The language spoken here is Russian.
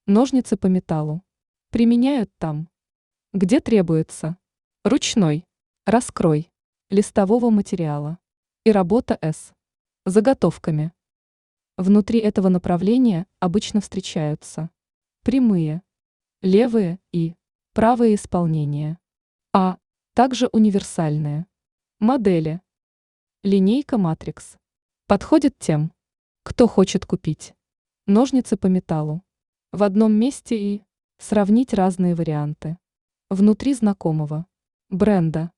Ножницы по металлу. Применяют там, где требуется. Ручной. Раскрой. Листового материала. И работа С. Заготовками. Внутри этого направления обычно встречаются прямые, левые и правые исполнения, а также универсальные модели. Линейка Матрикс подходит тем, кто хочет купить ножницы по металлу в одном месте и сравнить разные варианты внутри знакомого бренда.